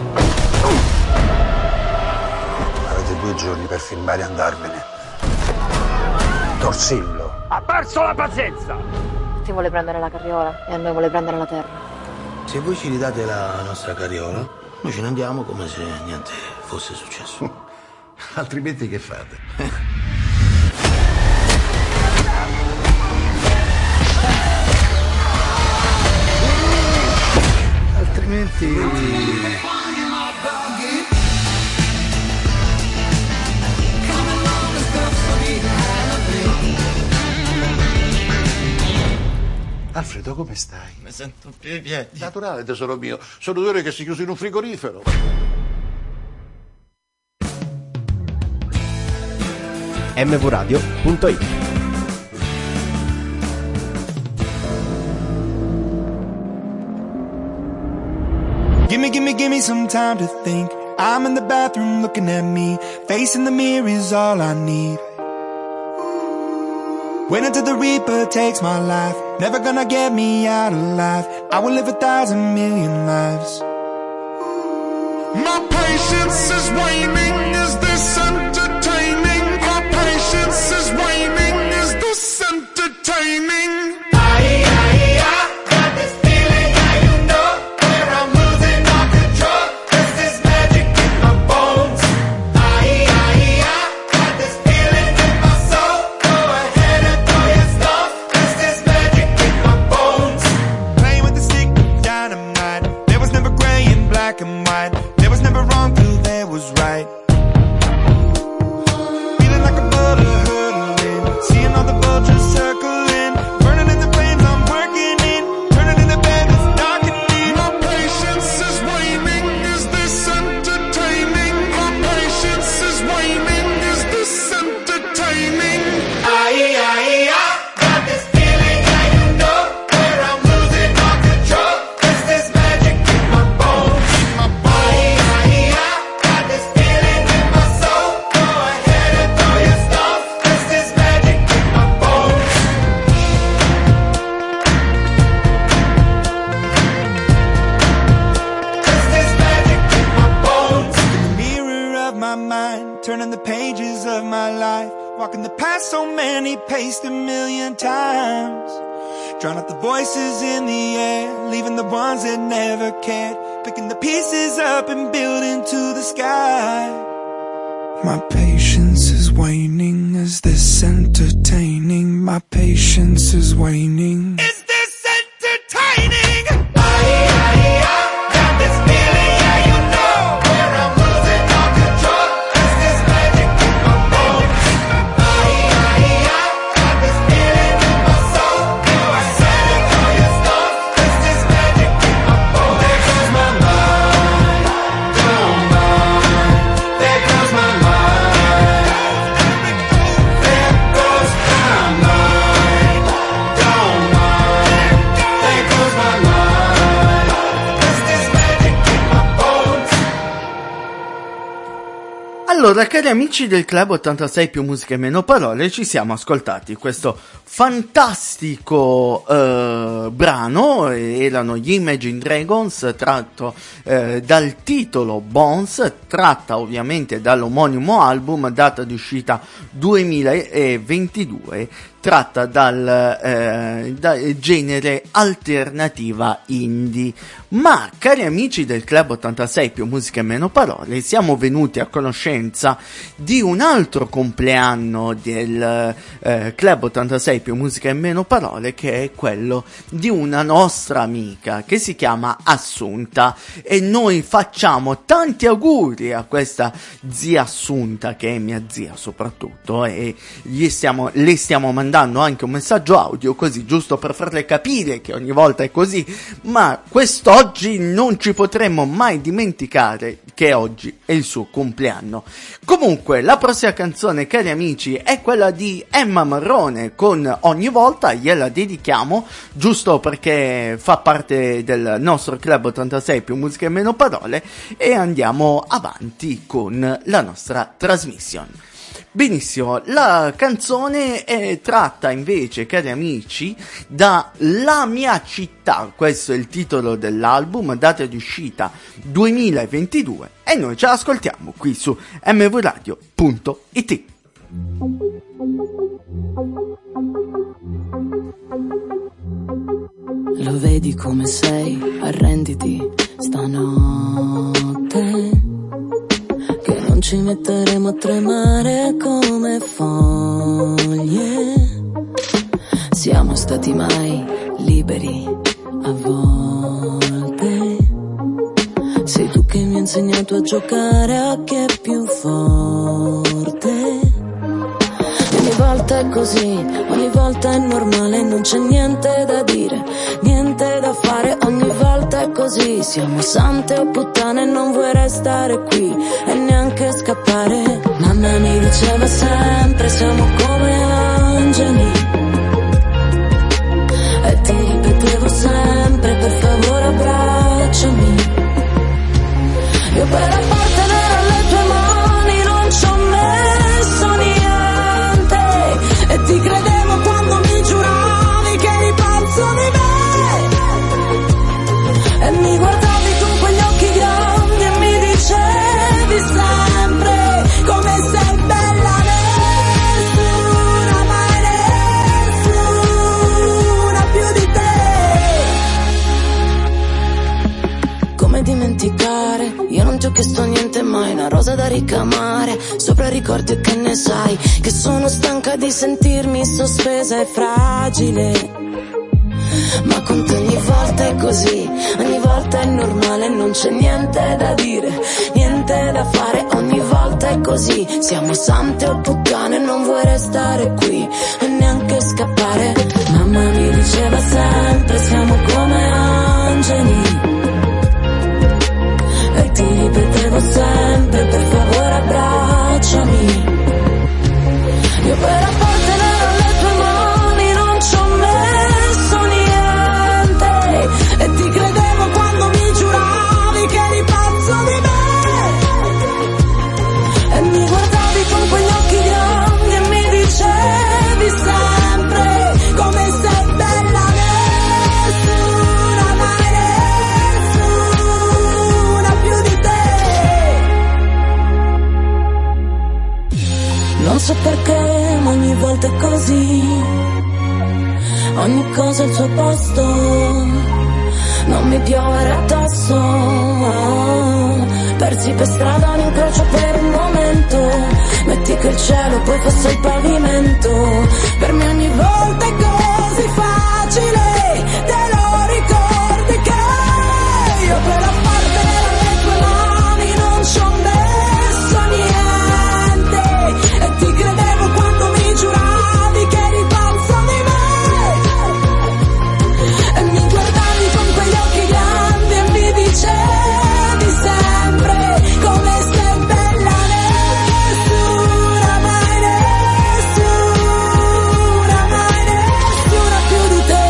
Avete due giorni per filmare e andarvene. Torsillo. Ha perso la pazienza. Ti vuole prendere la carriola e a noi vuole prendere la terra. Se voi ci ridate la nostra carriola, noi ce ne andiamo come se niente fosse successo. Altrimenti che fate? Altrimenti... Alfredo, come stai? Mi sento più i piedi. Naturale, tesoro mio. Sono due ore che si chiuso in un frigorifero. M V radio punto it. Gimme, gimme, gimme some time to think. I'm in the bathroom looking at me. Facing the mirror is all I need. Wait until the Reaper takes my life. Never gonna get me out alive. I will live a thousand million lives. My patience is waning. Is this entertaining? My patience is waning. Is this entertaining? I, I, I got this feeling, yeah, you know, where I'm losing all control. This is magic in my bones. I, I, I got this feeling in my soul. Go ahead and throw your stuff. This is magic in my bones. Playing with the stick of dynamite. There was never gray and black and white. There was never wrong till there was right. Feeling like a butter hurtling. Seeing all the vultures circling. Burning in the flames I'm working in. Turning in the bed that's darkening. My patience is waning. Is this entertaining? My patience is waning. Is this entertaining? I, I, I got this feeling, yeah, you know, where I'm losing all control. This is magic in my bones. My bones. I, I, I got this feeling in my soul. Go ahead and throw your stuff. This is magic in my bones. This is magic in my bones. In the mirror of my mind, turning the pages of my life, walking the path so many paced a million times. Drown out the voices in the air, leaving the ones that never cared, picking the pieces up and building to the sky. My patience is waning. Is this entertaining? My patience is waning. Is this entertaining? I, I, I got this feeling, yeah, you know, where I'm losing all control. This is magic in my bones. I, I, I got this feeling in my soul. Go ahead and throw your stuff. This is magic in my bones. There goes my mind, don't mind. There goes my mind. There goes my mind, don't mind. There goes my mind. This is magic in my bones. Allora, cari amici del Club ottantasei più musica e meno parole, ci siamo ascoltati questo fantastico eh, brano. Erano gli Imagine Dragons, tratto eh, dal titolo Bones, tratta ovviamente dall'omonimo album, data di uscita duemilaventidue, tratta dal, eh, dal genere alternativa indie. Ma, cari amici del Club ottantasei più musica e meno parole, siamo venuti a conoscenza di un altro compleanno del eh, Club ottantasei più musica e meno parole, che è quello di una nostra amica che si chiama Assunta, e noi facciamo tanti auguri a questa zia Assunta, che è mia zia soprattutto, e gli stiamo, le stiamo mandando anche un messaggio audio, così, giusto per farle capire che ogni volta è così, ma quest'oggi non ci potremmo mai dimenticare che oggi è il suo compleanno. Comunque, la prossima canzone, cari amici, è quella di Emma Marrone con Ogni volta, gliela dedichiamo, giusto perché fa parte del nostro Club ottantasei più musica e meno parole, e andiamo avanti con la nostra trasmissione. Benissimo, la canzone è tratta invece, cari amici, da La mia città, questo è il titolo dell'album, data di uscita duemilaventidue, e noi ce l'ascoltiamo qui su m v radio punto i t. Lo vedi come sei, arrenditi stanotte, che non ci metteremo a tremare come foglie. Siamo stati mai liberi a volte. Sei tu che mi hai insegnato a giocare a chi è più forte. Ogni volta è così, ogni volta è normale, non c'è niente da dire, niente da fare, ogni volta è così. Siamo sante o puttane, non vuoi restare qui e neanche scappare. Mamma mi diceva sempre, siamo come angeli, e ti ripetevo sempre, per favore abbracciami. Io per appartenere alle tue mani non ci ho messo niente, e ti credevo quando mi giuravi che eri pazzo di me, e mi guardavi con quegli occhi grandi e mi dicevi sempre come sei bella, nessuna, mai nessuna più di te. Come dimenticare, io non ti ho chiesto niente mai, una rosa da ricamare, sopra ricordi e che ne sai, che sono stanca di sentirmi sospesa e fragile. Ma con te ogni volta è così, ogni volta è normale, non c'è niente da dire, niente da fare, ogni volta è così. Siamo sante o puttane, non vuoi restare qui e neanche scappare. Mamma mi diceva sempre, siamo come angeli, e ti ripetevo sempre, per favore abbracciami. Io per appartenere alle tue mani non ci ho messo niente, e ti credevo quando mi giuravi che eri pazzo di me, e mi guardavi con quegli occhi grandi e mi dicevi sempre come sei bella, nessuna, mai nessuna più di te. Non so perché, ma ogni volta è così, ogni cosa al suo posto, non mi piovere addosso, oh, persi per strada, un incrocio per un momento, metti che il cielo poi fosse il pavimento, per me ogni volta è così facile, te lo ricordi che io per appartenere alle tue mani non ci ho messo niente, e ti credevo quando mi giuravi che eri pazzo di me, e mi guardavi con quegli occhi grandi e mi dicevi sempre come sei bella, nessuna, mai nessuna, mai nessuna più di te.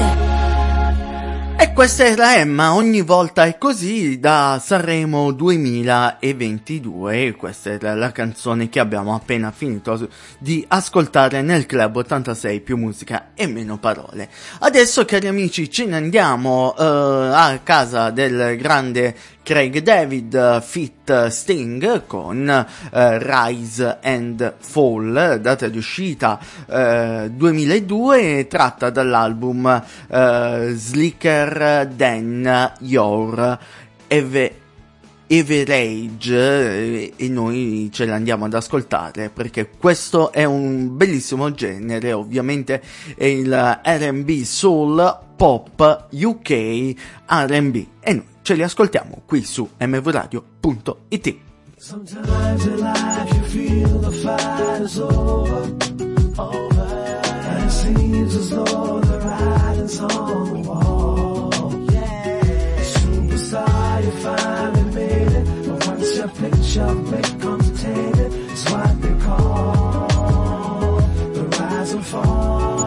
E questa era Emma, ogni volta è così, da Sanremo duemilaventidue. Questa era la canzone che abbiamo appena finito di ascoltare nel Club ottantasei, più musica e meno parole. Adesso, cari amici, ce ne andiamo uh, a casa del grande Craig David feat Sting con uh, Rise and Fall, data di uscita uh, duemiladue, tratta dall'album uh, Slicker Than Your Eve- Average, e noi ce l'andiamo ad ascoltare perché questo è un bellissimo genere, ovviamente è il R and B soul pop U K R and B, e noi ce li ascoltiamo qui su m v radio punto i t. Sometimes in life you feel the fight is over, over, and it seems as though the writing's on the wall. Yeah, superstar, you finally made it, but once your picture becomes tainted, it's what they call the rise and fall.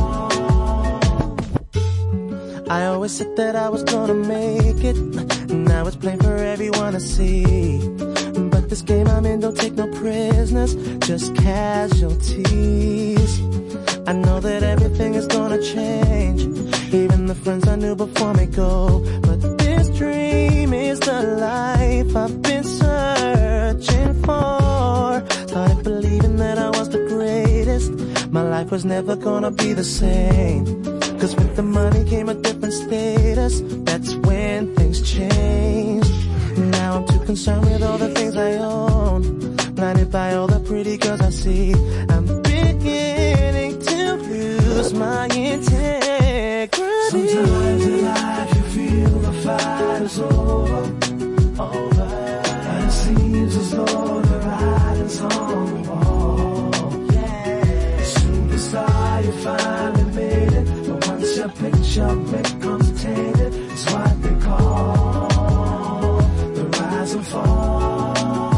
I always said that I was gonna make it, now it's plain for everyone to see. But this game I'm in don't take no prisoners. business, just casualties. I know that everything is gonna change, even the friends I knew before me go. But this dream is the life I've been searching for. Started believing that I was the greatest. My life was never gonna be the same, cause with the money came a different status. That's when things changed. Now I'm too concerned with all the things I own, blinded by all the pretty girls I see. I'm beginning to lose my integrity. Sometimes in life you feel the fight is over, over, and it seems as though the writing's on the wall. Yeah, superstar, you finally made it, but once your picture becomes tainted, it's what they call the rise and fall.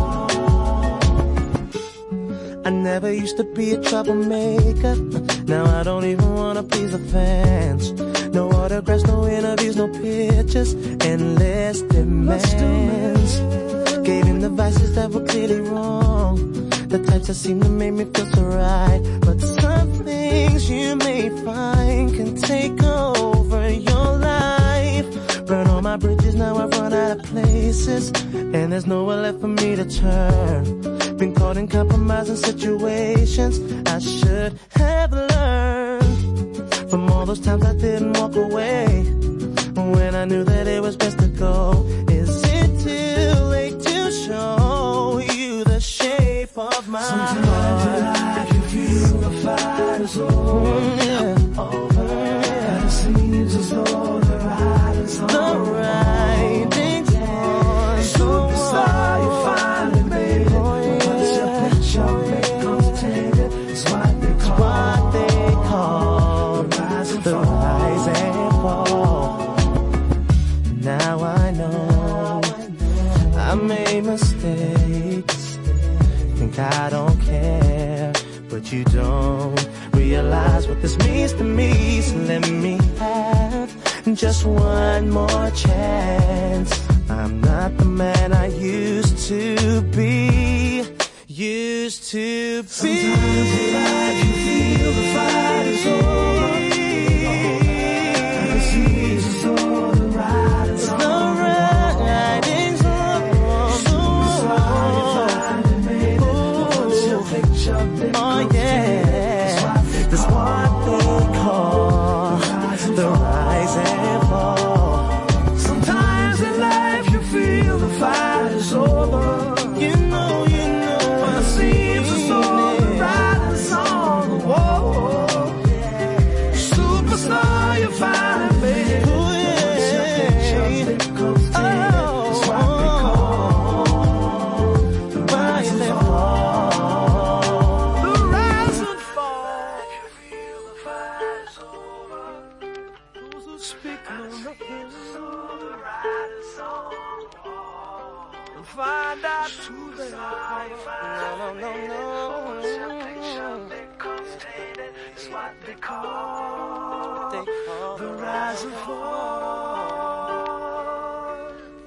I never used to be a troublemaker. Now I don't even wanna please the fans. No autographs, no interviews, no pictures, endless demands. Gave him the vices that were clearly wrong, the types that seem to make me feel so right. But some things you may find can take over your life. Burn all my bridges, now I've run out of places, and there's nowhere left for me to turn. Been caught in compromising situations I should have learned from all those times I didn't walk away when I knew that it was best to go. Is it too late to show you the shape of my Sometimes heart? in life you feel the fight is over, yeah. over, and it seems as though the writing's on the writing's on the superstar, you finally made it. It's what they call, what they call the rise and the fall. rise and fall. Now I know I made mistakes, think I don't care, but you don't realize what this means to me. So let me have just one more chance. I'm not the man I used to be. Used to be. Sometimes in life you feel the fight is over, and it seems as though the writing's on the wall. Superstar, you finally made it, but once your picture becomes tainted, that's what they call the rise and fall. Sometimes in life you feel the fight is over. You know, you know. Seems as though the writing's on the wall. Superstar, you finally made it. Ooh, yeah. It's what they call the rise and fall. The rise and fall. You feel the fight is over. Those who speak know nothing. The writing's on the wall. And find out who they are. No, no, no, Once your picture becomes tainted, it's what they call, they call the rise and fall.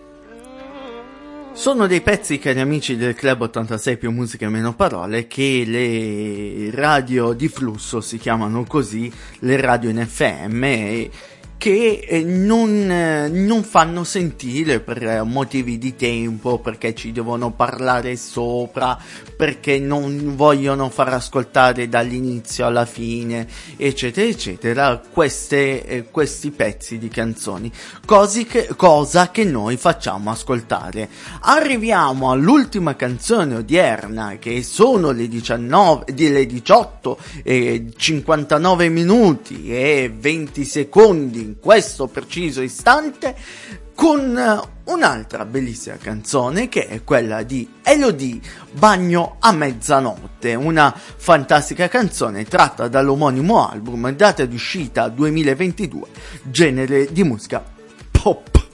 Sono dei pezzi, cari amici del Club ottantasei più musica e meno parole, che le radio di flusso si chiamano così, le radio in F M, e che non, non fanno sentire per motivi di tempo, perché ci devono parlare sopra, perché non vogliono far ascoltare dall'inizio alla fine, eccetera eccetera, queste, eh, questi pezzi di canzoni, Cosi che, cosa che noi facciamo ascoltare. Arriviamo all'ultima canzone odierna, che sono le diciannove, le diciotto e cinquantanove minuti e venti secondi in questo preciso istante, con un'altra bellissima canzone che è quella di Elodie, Bagno a mezzanotte, una fantastica canzone tratta dall'omonimo album, data di uscita duemilaventidue, genere di musica pop.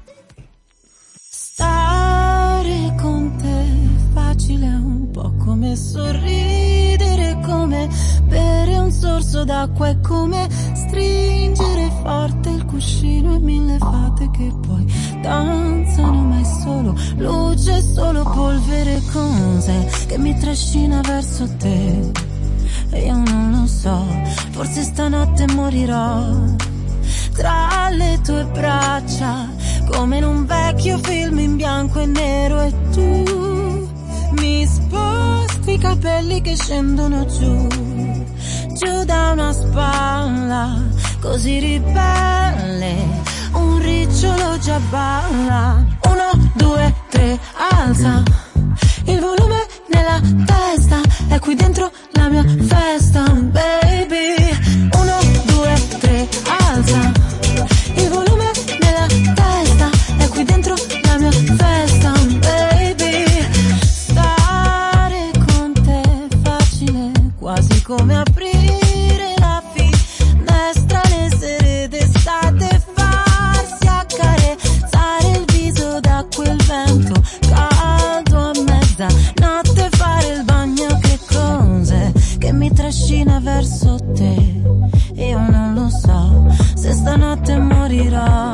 Stare con te facile, un po' come sorridere, come bere un sorso d'acqua, è come stringere forte il cuscino e mille fate che poi danzano, ma è solo luce, solo polvere, cose che mi trascina verso te. E io non lo so, forse stanotte morirò tra le tue braccia, come in un vecchio film in bianco e nero. E tu mi sposti i capelli che scendono giù, giù da una spalla, così ribelle, un ricciolo già balla. Uno, due, tre, alza il volume nella testa, è qui dentro la mia festa, baby. Uno, due, tre, alza il volume nella testa, è qui dentro la mia festa, baby. Stare con te è facile, quasi come aprire la finestra le sere d'estate, farsi accarezzare il viso da quel vento caldo a mezzanotte, fare il bagno, che cose che mi trascina verso te. Io non lo so se stanotte morirò.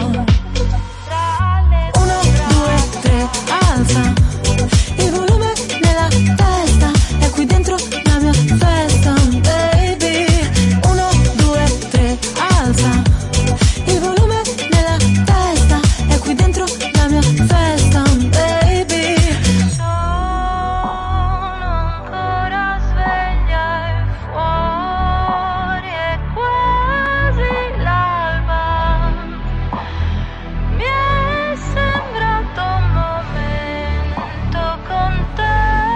Uno, due, tre, alza il volume nella testa, è qui dentro la mia festa, baby. Uno, due, tre, alza il volume nella testa, è qui dentro la mia festa, baby. Sono ancora sveglia e fuori è quasi l'alba, mi è sembrato un momento con te.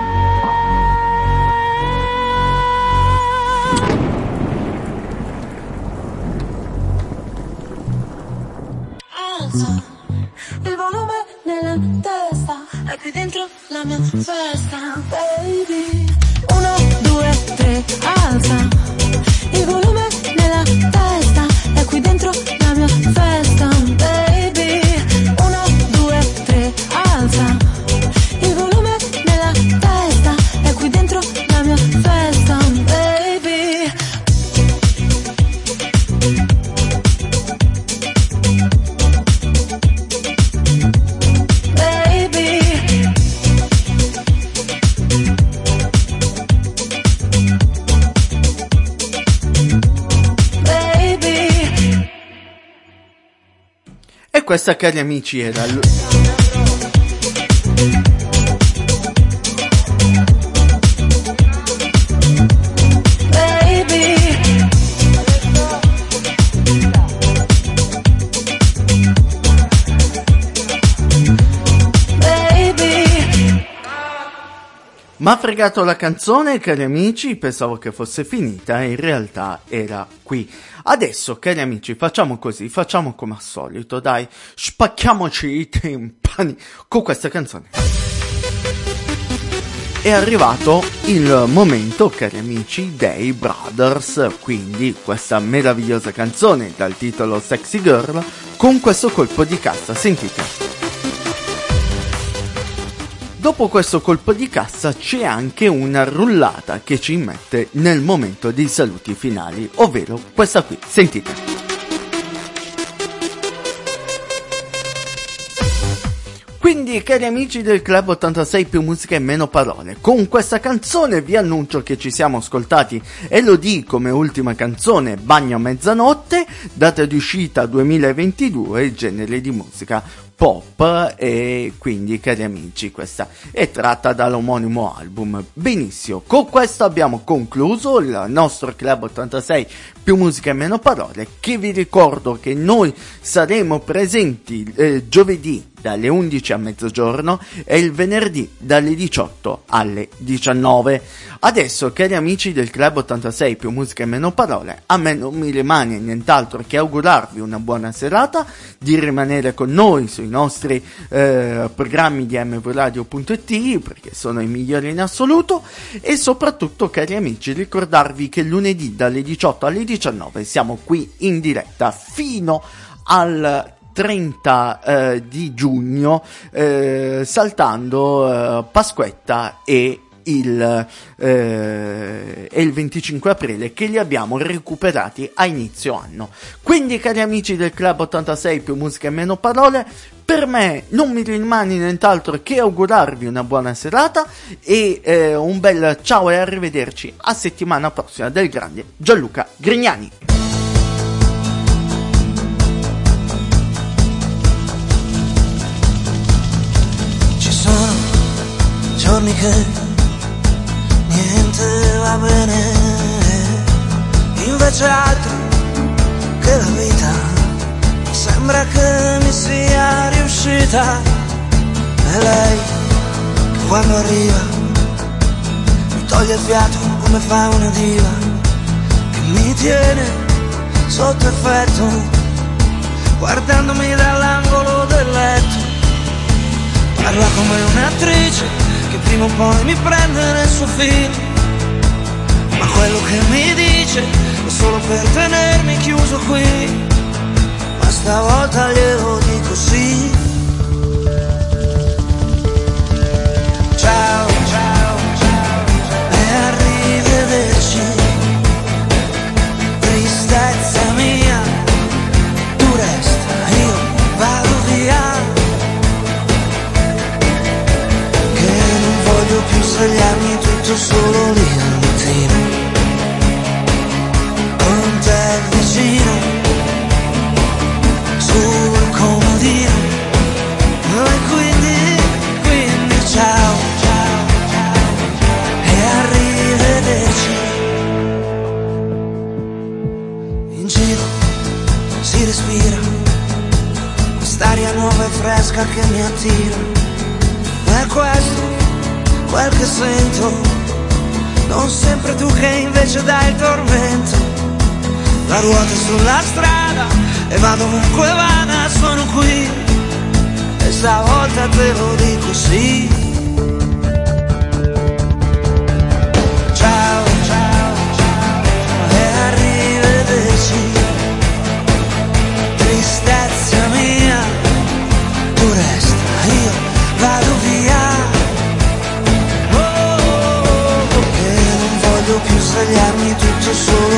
Alza il volume nella testa, è qui dentro la mia festa, baby. Uno, due, tre, alza il volume nella testa, è qui dentro la mia festa, baby. Uno, due, tre, alza il volume nella testa, è qui dentro la mia festa, baby. Baby, baby. E questa, cari amici, era l- Baby, baby. M'ha fregato la canzone, cari amici, pensavo che fosse finita e in realtà era qui. Adesso, cari amici, facciamo così, facciamo come al solito, dai, spacchiamoci i timpani con questa canzone. È arrivato il momento, cari amici, dei Brothers, quindi questa meravigliosa canzone dal titolo Sexy Girl con questo colpo di cassa, sentite. Dopo questo colpo di cassa c'è anche una rullata che ci mette nel momento dei saluti finali, ovvero questa qui, sentite. Quindi, cari amici del Club ottantasei più musica e meno parole, con questa canzone vi annuncio che ci siamo ascoltati Elodie come ultima canzone, Bagno a mezzanotte, data di uscita duemilaventidue, genere di musica pop, e quindi, cari amici, questa è tratta dall'omonimo album. Benissimo, con questo abbiamo concluso il nostro Club ottantasei più musica e meno parole, che vi ricordo che noi saremo presenti eh, giovedì dalle undici a mezzogiorno e il venerdì dalle diciotto alle diciannove. Adesso, cari amici del Club ottantasei più musica e meno parole, a me non mi rimane nient'altro che augurarvi una buona serata, di rimanere con noi sui nostri eh, programmi di m v radio punto i t, perché sono i migliori in assoluto, e soprattutto, cari amici, ricordarvi che lunedì dalle diciotto alle diciannove siamo qui in diretta fino al trenta eh, di giugno, eh, saltando eh, Pasquetta e il, eh, e il venticinque aprile, che li abbiamo recuperati a inizio anno. Quindi, cari amici del Club ottantasei, più musica e meno parole, per me non mi rimane nient'altro che augurarvi una buona serata e eh, un bel ciao e arrivederci a settimana prossima del grande Gianluca Grignani. Ci sono giorni che niente va bene, invece altri che la vita sembra che mi sia riuscita. E lei che quando arriva mi toglie il fiato come fa una diva, che mi tiene sotto effetto guardandomi dall'angolo del letto. Parla come un'attrice che prima o poi mi prende nel suo film, ma quello che mi dice è solo per tenermi chiuso qui. Ma stavolta glielo dico sì. Ciao, ciao, ciao, e arrivederci. Tristezza mia, tu resta, io vado via. Che non voglio più svegliarmi tutto solo lì al mattino, con te vicino sul comodino. E quindi, quindi ciao, ciao, ciao, e arrivederci. In giro si respira quest'aria nuova e fresca che mi attira. È questo quel che sento, non sempre tu che invece dai il tormento. La ruota è sulla strada e vado ovunque vada, sono qui e stavolta te lo dico sì. Ciao, ciao, ciao, e arrivederci. Tristezza mia, tu resta, io vado via. Oh, oh, oh, che non voglio più svegliarmi tutto solo